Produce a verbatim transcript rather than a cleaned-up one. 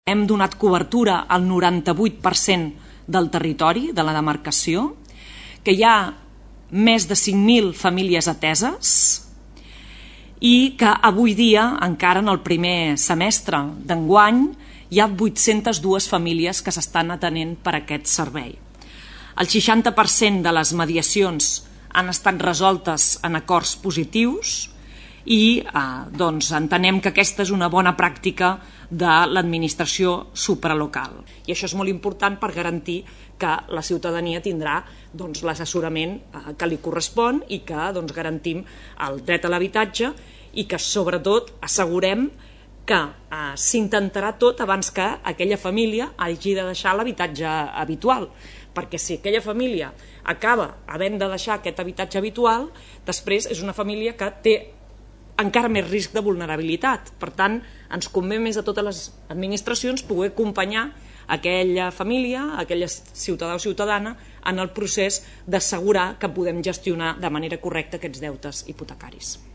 Hem donat cobertura al noranta-vuit per cent del territori de la demarcació, que hi ha més de cinc mil famílies ateses i que avui dia, encara en el primer semestre d'enguany, hi ha vuit-centes dues famílies que s'estan atenent per aquest servei. El seixanta per cent de les mediacions han estat resoltes en acords positius i eh, doncs, entenem que aquesta és una bona pràctica de l'administració supralocal. I això és molt important per garantir que la ciutadania tindrà doncs, l'assessorament eh, que li correspon i que doncs, garantim el dret a l'habitatge i que sobretot assegurem que eh, s'intentarà tot abans que aquella família hagi de deixar l'habitatge habitual, perquè si aquella família acaba havent de deixar aquest habitatge habitual, després és una família que té encara més risc de vulnerabilitat. Per tant, ens convé més a totes les administracions poder acompanyar aquella família, aquella ciutadà o ciutadana en el procés d'assegurar que podem gestionar de manera correcta aquests deutes hipotecaris.